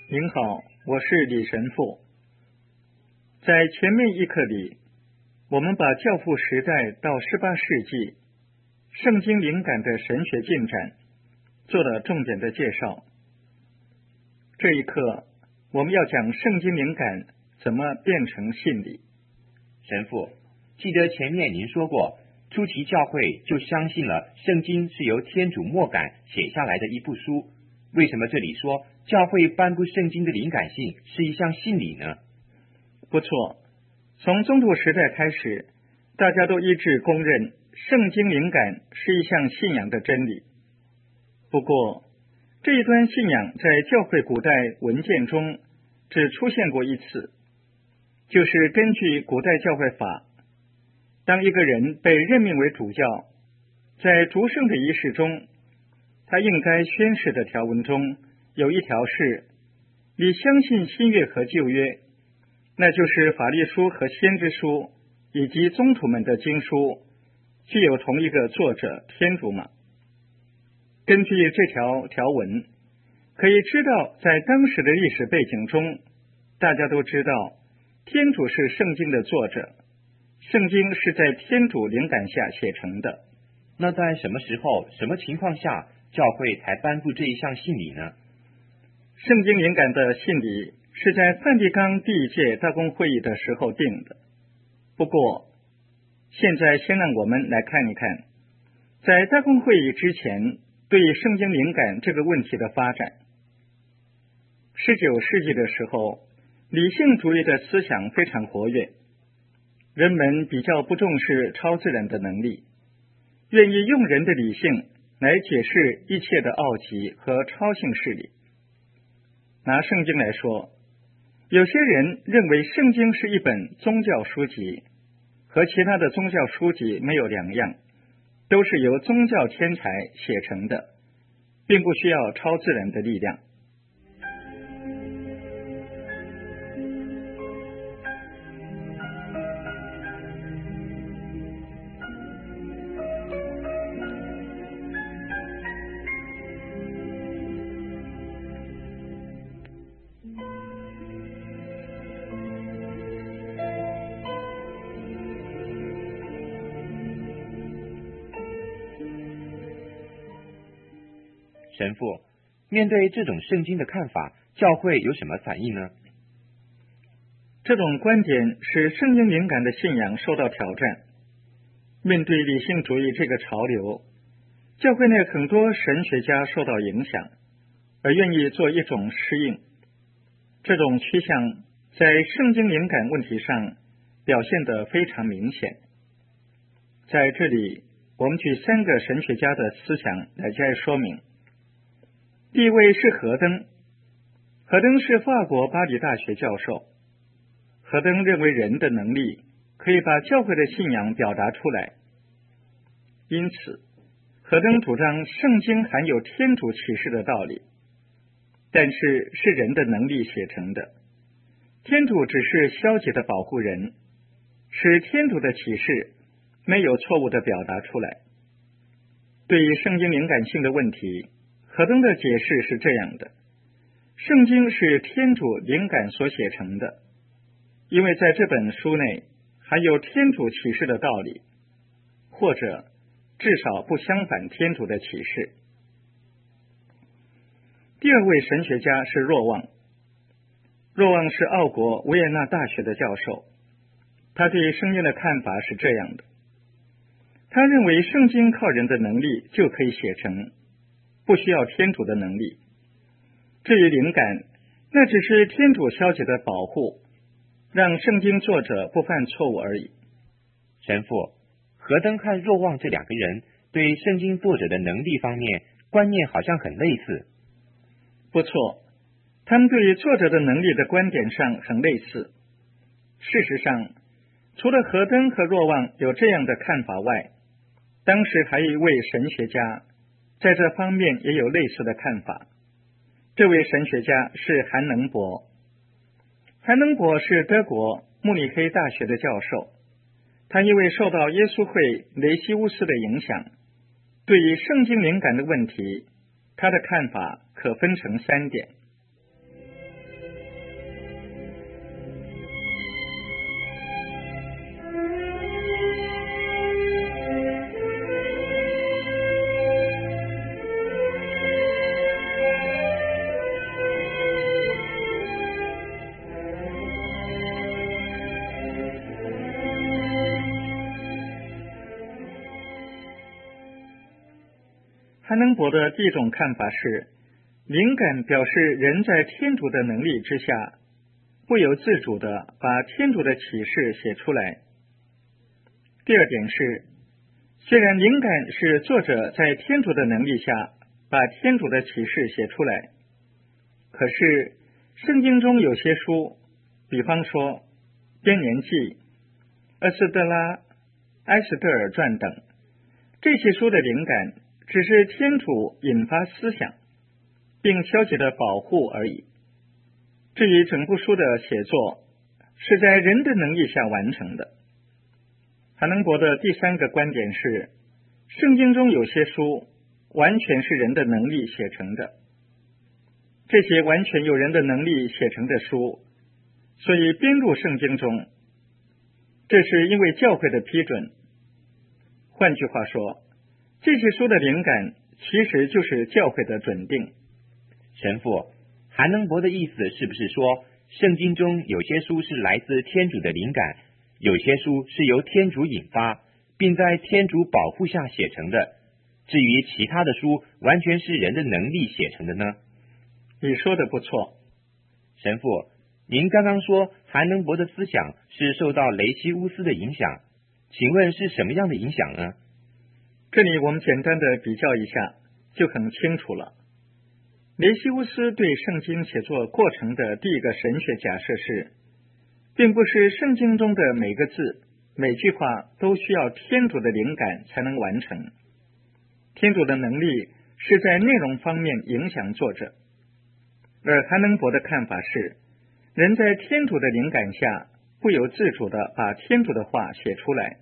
您好，我是李神父。在前面一课里，我们把教父时代到18世纪圣经灵感的神学进展做了重点的介绍。这一课我们要讲圣经灵感怎么变成信理。 神父，记得前面您说过，初期教会就相信了圣经是由天主默感写下来的一部书，为什么这里说教会颁布圣经的灵感性是一项信理呢？ 不错，从宗徒时代开始，大家都一致公认圣经灵感是一项信仰的真理。不过，这一端信仰在教会古代文件中只出现过一次，就是根据古代教会法，当一个人被任命为主教，在祝圣的仪式中，他应该宣誓的条文中有一条是：你相信新约和旧约，那就是法律书和先知书以及宗徒们的经书具有同一个作者天主吗？根据这条文，可以知道在当时的历史背景中，大家都知道天主是圣经的作者，圣经是在天主灵感下写成的。 那在什么时候、什么情况下教会才颁布这一项信理呢？ 圣经灵感的信理是在梵蒂冈第一届大公会议的时候定的。不过，现在先让我们来看一看，在大公会议之前对圣经灵感这个问题的发展。19世纪的时候，理性主义的思想非常活跃，人们比较不重视超自然的能力，愿意用人的理性来解释一切的奥迹和超性事理。拿圣经来说，有些人认为圣经是一本宗教书籍，和其他的宗教书籍没有两样，都是由宗教天才写成的，并不需要超自然的力量。 神父，面对这种圣经的看法，教会有什么反应呢？ 这种观点使圣经灵感的信仰受到挑战。面对理性主义这个潮流，教会内很多神学家受到影响，而愿意做一种适应。这种趋向在圣经灵感问题上表现得非常明显。在这里，我们举3个神学家的思想来加以说明。第一位是何登，何登是法国巴黎大学教授。何登认为人的能力可以把教会的信仰表达出来，因此何登主张圣经含有天主启示的道理，但是是人的能力写成的，天主只是消极的保护人，使天主的启示没有错误的表达出来。对于圣经灵感性的问题，何登的解释是这样的：圣经是天主灵感所写成的，因为在这本书内含有天主启示的道理，或者至少不相反天主的启示。第二位神学家是若望。若望是奥国维也纳大学的教授，他对圣经的看法是这样的：他认为圣经靠人的能力就可以写成，不需要天主的能力。至于灵感，那只是天主消极的保护，让圣经作者不犯错误而已。 神父，何登和若望这2个人对圣经作者的能力方面观念好像很类似。 不错，他们对于作者的能力的观点上很类似。事实上，除了何登和若望有这样的看法外，当时还有一位神学家在这方面也有类似的看法。这位神学家是韩能伯。韩能伯是德国慕尼黑大学的教授，他因为受到耶稣会雷西乌斯的影响，对于圣经灵感的问题，他的看法可分成3点。 韩能伯的第一种看法是，灵感表示人在天主的能力之下，不由自主地把天主的启示写出来。第二点是，虽然灵感是作者在天主的能力下把天主的启示写出来，可是圣经中有些书，比方说编年记、厄斯德拉、埃斯特尔传等，这些书的灵感只是天主引发思想并消极的保护而已。至于整部书的写作是在人的能力下完成的。韩能伯的第三个观点是，圣经中有些书完全是人的能力写成的，这些完全有人的能力写成的书，所以编入圣经中，这是因为教会的批准。换句话说，这些书的灵感其实就是教会的准定。 神父，韩能伯的意思是不是说，圣经中有些书是来自天主的灵感，有些书是由天主引发，并在天主保护下写成的，至于其他的书完全是人的能力写成的呢？ 你说的不错。 神父，您刚刚说韩能伯的思想是受到雷西乌斯的影响，请问是什么样的影响呢？ 这里我们简单的比较一下就很清楚了。雷西乌斯对圣经写作过程的第一个神学假设是，并不是圣经中的每个字每句话都需要天主的灵感才能完成，天主的能力是在内容方面影响作者。而韩能伯的看法是，人在天主的灵感下不由自主地把天主的话写出来。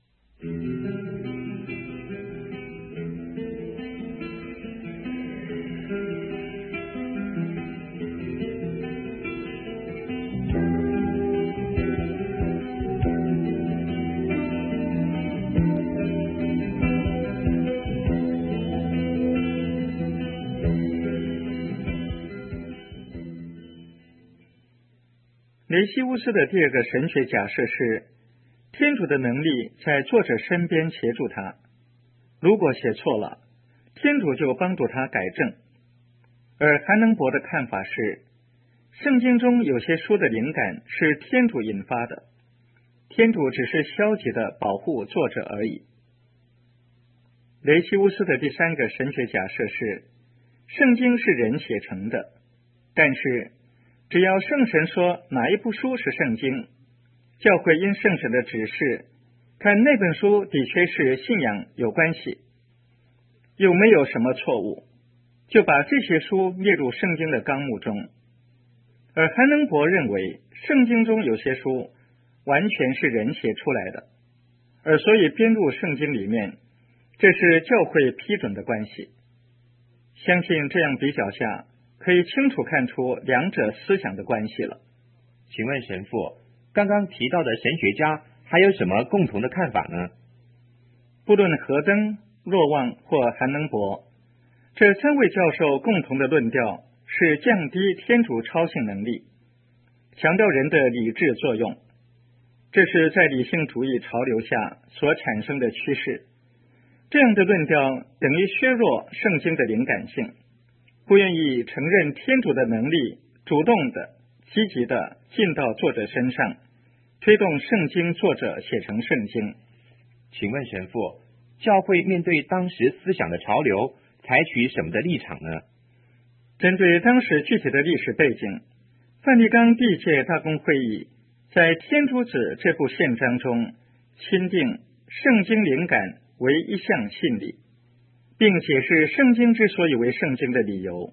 雷西乌斯的第二个神学假设是，天主的能力在作者身边协助他，如果写错了，天主就帮助他改正。而韩能伯的看法是，圣经中有些书的灵感是天主引发的，天主只是消极的保护作者而已。雷西乌斯的第三个神学假设是，圣经是人写成的，但是只要圣神说哪一部书是圣经，教会因圣神的指示，看那本书的确是信仰有关系，又没有什么错误，就把这些书列入圣经的纲目中。而韩能伯认为，圣经中有些书完全是人写出来的，而所以编入圣经里面，这是教会批准的关系。相信这样比较下，可以清楚看出两者思想的关系了。 请问神父，刚刚提到的神学家还有什么共同的看法呢？ 不论何登、若望或韩能伯，这三位教授共同的论调是降低天主超性能力，强调人的理智作用。这是在理性主义潮流下所产生的趋势。这样的论调等于削弱圣经的灵感性，不愿意承认天主的能力主动的、积极的进到作者身上，推动圣经作者写成圣经。 请问神父，教会面对当时思想的潮流，采取什么的立场呢？ 针对当时具体的历史背景，梵蒂冈第一届大公会议在《天主子》这部宪章中钦定圣经灵感为一项信理，并解释圣经之所以为圣经的理由。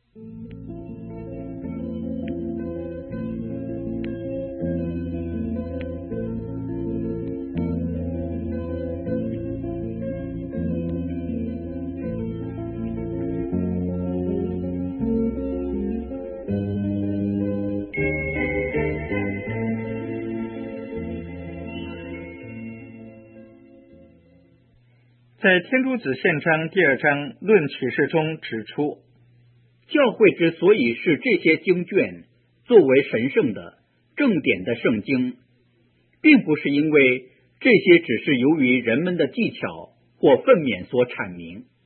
在天主子宪章第2章论启示中指出， 教会之所以是这些经卷作为神圣的正典的圣经，并不是因为这些只是由于人们的技巧或愤勉所阐明，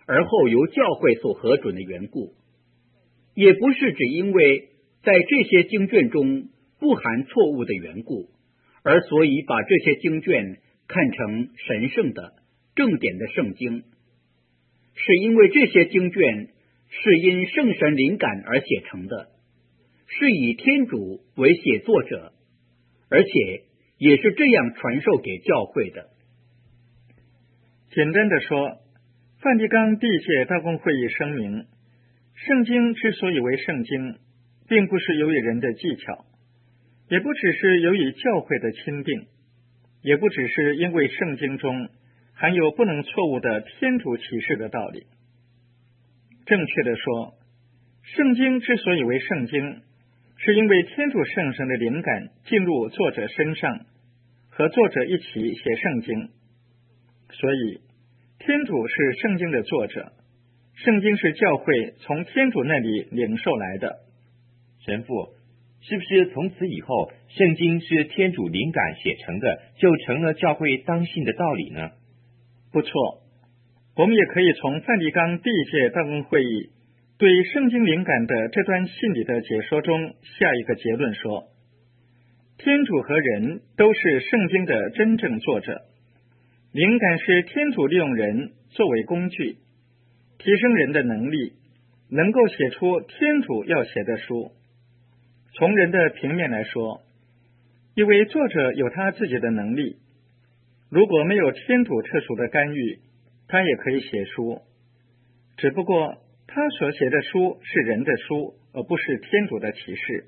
而后由教会所核准的缘故，也不是只因为在这些经卷中不含错误的缘故，而所以把这些经卷看成神圣的正典的圣经，是因为这些经卷是因圣神灵感而写成的，是以天主为写作者，而且也是这样传授给教会的。 简单的说，梵蒂冈第一届大公会议声明，圣经之所以为圣经，并不是由于人的技巧，也不只是由于教会的钦定，也不只是因为圣经中含有不能错误的天主启示的道理。正确的说，圣经之所以为圣经，是因为天主圣神的灵感进入作者身上，和作者一起写圣经。所以天主是圣经的作者，圣经是教会从天主那里领受来的。 神父，是不是从此以后，圣经是天主灵感写成的，就成了教会当信的道理呢？ 不错，我们也可以从梵蒂冈第一届大公会议对圣经灵感的这段信理的解说中下一个结论说，天主和人都是圣经的真正作者，灵感是天主利用人作为工具，提升人的能力，能够写出天主要写的书。从人的平面来说，因为作者有他自己的能力，如果没有天主特殊的干预，他也可以写书，只不过他所写的书是人的书，而不是天主的启示。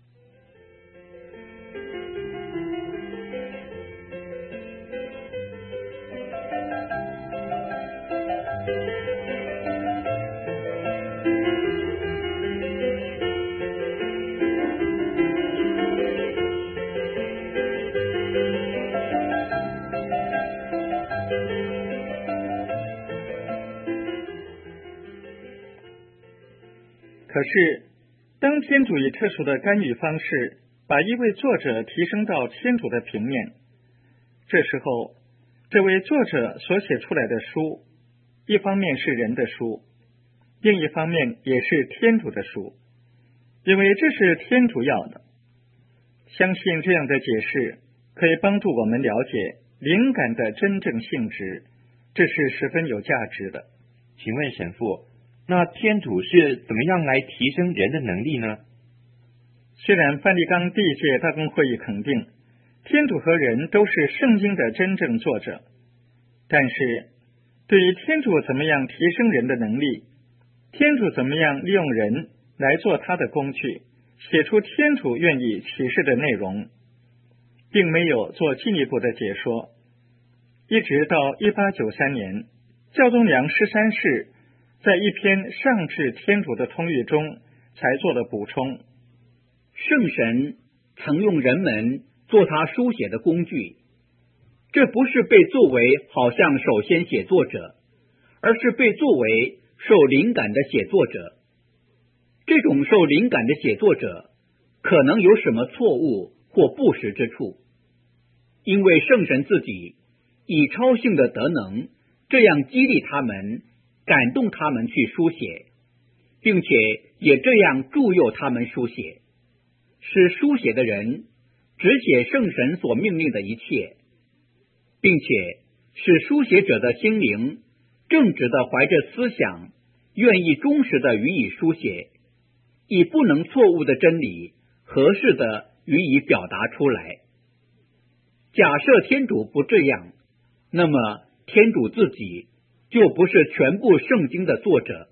可是，当天主以特殊的干预方式把一位作者提升到天主的平面，这时候，这位作者所写出来的书，一方面是人的书，另一方面也是天主的书，因为这是天主要的。相信这样的解释可以帮助我们了解灵感的真正性质，这是十分有价值的。 请问神父，那天主是怎么样来提升人的能力呢？ 虽然梵蒂冈第一届大公会议肯定天主和人都是圣经的真正作者，但是对于天主怎么样提升人的能力，天主怎么样利用人来做他的工具，写出天主愿意启示的内容，并没有做进一步的解说。一直到1893年，教宗良13世在一篇上至天主的通谕中才做了补充。 圣神曾用人们做他书写的工具，这不是被作为好像首先写作者，而是被作为受灵感的写作者。这种受灵感的写作者可能有什么错误或不实之处，因为圣神自己以超性的德能这样激励他们，感动他们去书写，并且也这样助佑他们书写，使书写的人只写圣神所命令的一切，并且使书写者的心灵正直的怀着思想，愿意忠实的予以书写，以不能错误的真理合适的予以表达出来。假设天主不这样，那么天主自己就不是全部圣经的作者。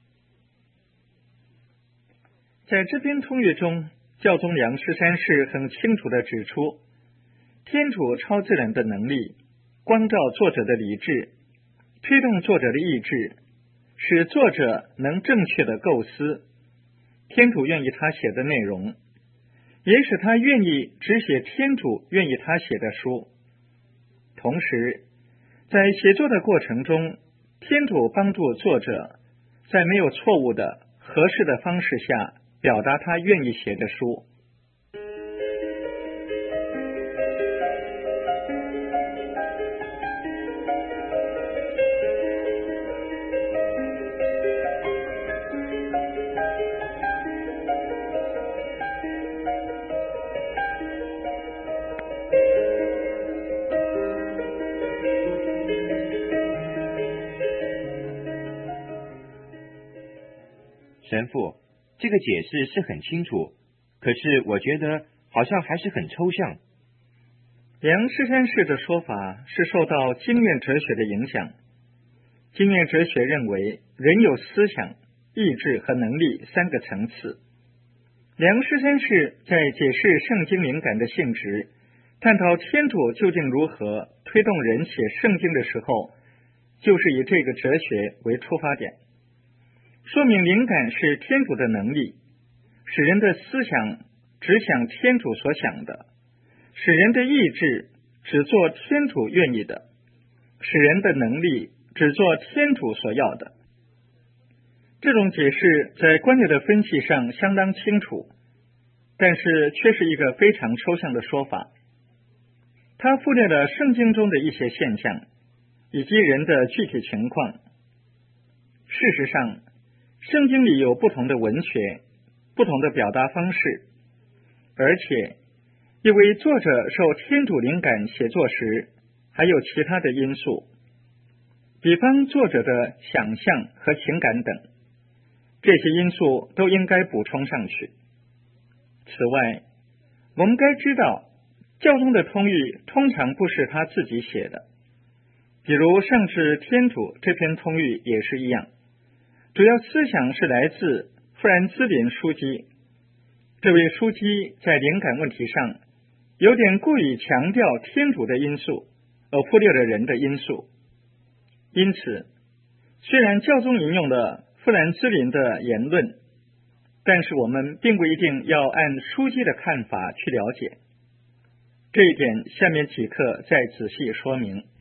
在这篇通谕中，教宗良13世很清楚地指出，天主超自然的能力光照作者的理智，推动作者的意志，使作者能正确的构思天主愿意他写的内容，也使他愿意只写天主愿意他写的书。同时，在写作的过程中，天主帮助作者在没有错误的合适的方式下表达他愿意写的书。 神父，这个解释是很清楚，可是我觉得好像还是很抽象。 梁师山士的说法是受到经验哲学的影响。经验哲学认为人有思想、意志和能力三个层次。梁师山士在解释圣经灵感的性质，探讨天主究竟如何推动人写圣经的时候，就是以这个哲学为出发点，说明灵感是天主的能力，使人的思想只想天主所想的，使人的意志只做天主愿意的，使人的能力只做天主所要的。这种解释在观点的分析上相当清楚，但是却是一个非常抽象的说法。它忽略了圣经中的一些现象，以及人的具体情况。事实上，圣经里有不同的文学，不同的表达方式，而且因为作者受天主灵感写作时，还有其他的因素，比方作者的想象和情感等，这些因素都应该补充上去。此外，我们该知道，教宗的通谕通常不是他自己写的，比如《上至天主》这篇通谕也是一样，主要思想是来自富兰兹林枢机。这位枢机在灵感问题上有点故意强调天主的因素，而忽略了人的因素。因此，虽然教宗引用了富兰兹林的言论，但是我们并不一定要按枢机的看法去了解。这一点下面几课再仔细说明。